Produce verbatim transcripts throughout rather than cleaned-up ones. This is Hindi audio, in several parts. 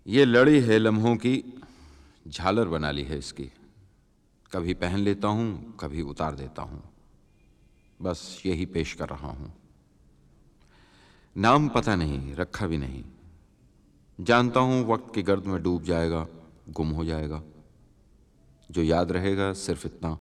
ये लड़ी है लम्हों की, झालर बना ली है इसकी। कभी पहन लेता हूँ, कभी उतार देता हूँ, बस यही पेश कर रहा हूँ। नाम पता नहीं, रखा भी नहीं। जानता हूँ वक्त की गर्द में डूब जाएगा, गुम हो जाएगा। जो याद रहेगा सिर्फ इतना,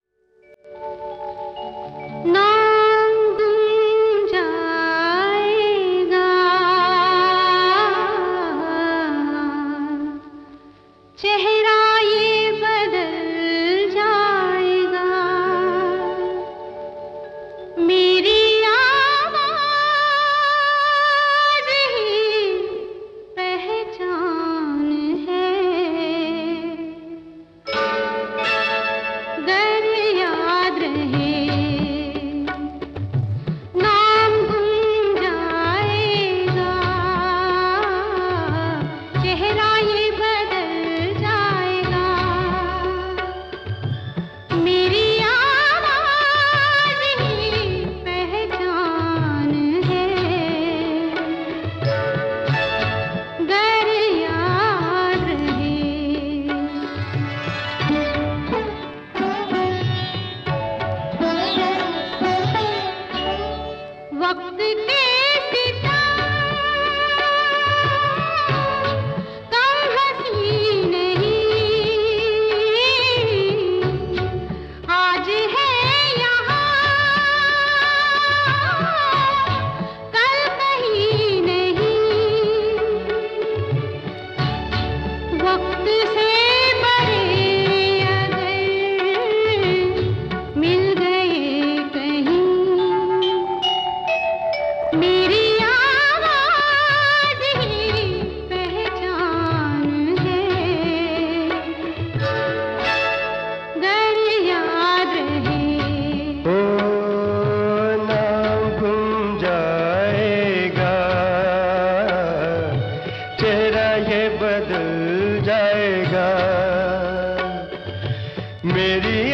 मेरी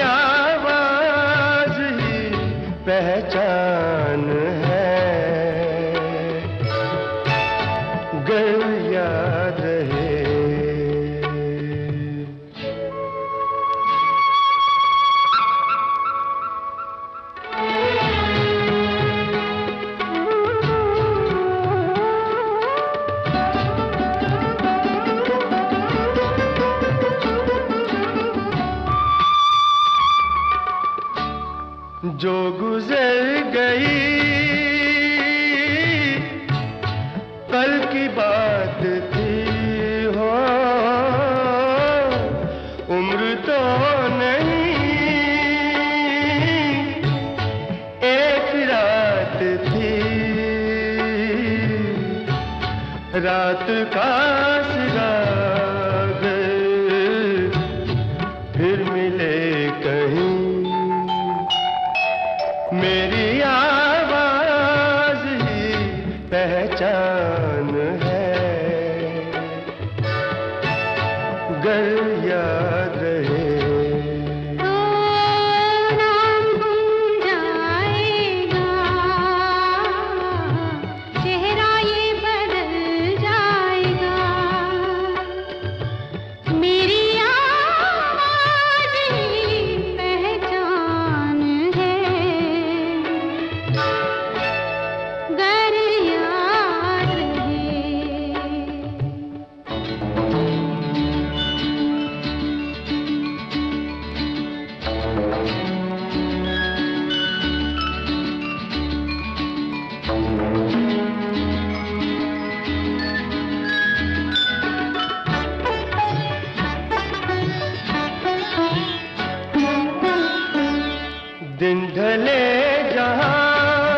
आवाज ही पहचान है, गर याद रहे। जो गुजर गई कल की बात थी हो, उम्र तो नहीं एक रात थी, रात का सिराग फिर मिले कहीं। मेरी आवाज ही पहचान है, गर याद रहे। दिन ढले जहां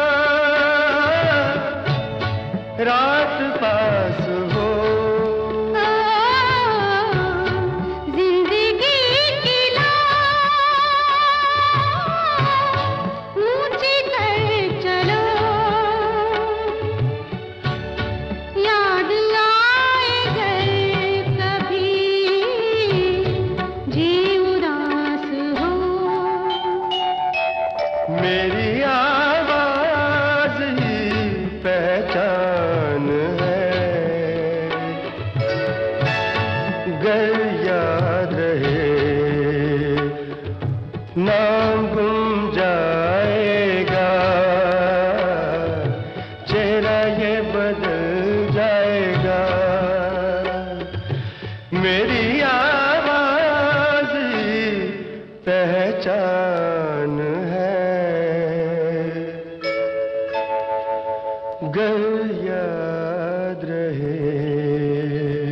रात पास हो, जिंदगी की ऊंची कर चलो, याद आए घर कभी जी उदास हो। अगर याद रहे नाम गुम जाएगा, चेहरा ये बदल जाएगा, मेरी आवाज ही पहचान है, गर याद रहे।